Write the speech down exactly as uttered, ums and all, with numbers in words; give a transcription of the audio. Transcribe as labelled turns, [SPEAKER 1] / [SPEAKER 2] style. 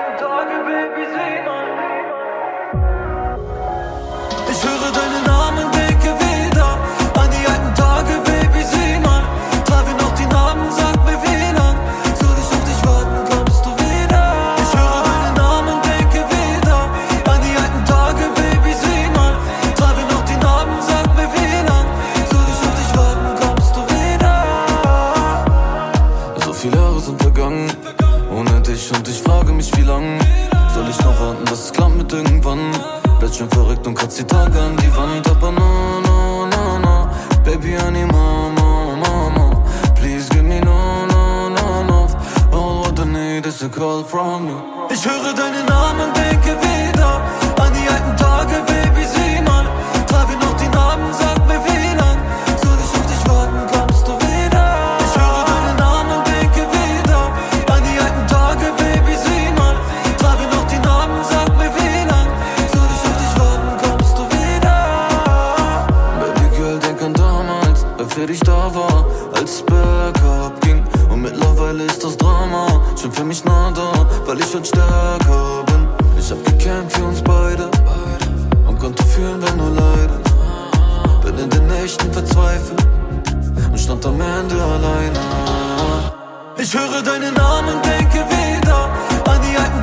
[SPEAKER 1] alten Tage, Baby, sieh mal. Ich höre deinen Namen, denke wieder an die alten Tage, Baby, sieh mal. Trage noch die Namen, sag mir wie lang soll ich auf dich warten, kommst du wieder? Ich höre deinen Namen, denke wieder an die alten Tage, Baby, sieh mal. Trage noch die Namen, sag mir wie lang soll ich auf dich warten, kommst du wieder? So viele Jahre sind vergangen ohne dich und ich frage mich wie lang soll ich noch warten, dass es klappt mit irgendwann. Werd schon verrückt und kratzt die Tage an die Wand. Aber no, no, no, no, Baby, I need more, more, more, more. Please give me no, no, no, no. All what I need is a call from you. Ich höre deinen Namen, denke wieder an die alten Tage, Baby, sieh mal. Trage noch die Namen, sag mir wie lang soll ich auf dich warten, kommst du wieder? Ich höre deinen Namen, denke wieder an die alten Tage, Baby, sieh mal. Trage noch die Namen, sag mir wie lang soll ich auf dich warten, kommst du wieder? Baby Girl, denk an damals, wer für dich da war, als es bergab ging. Und mittlerweile ist das Drama schon für mich nah da, weil ich schon stärker bin. Ich hab gekämpft für uns beide und konnte fühlen, wenn du leidest. Bin in den Nächten verzweifelt und stand am Ende alleine. Ich höre deinen Namen, denke wieder an die alten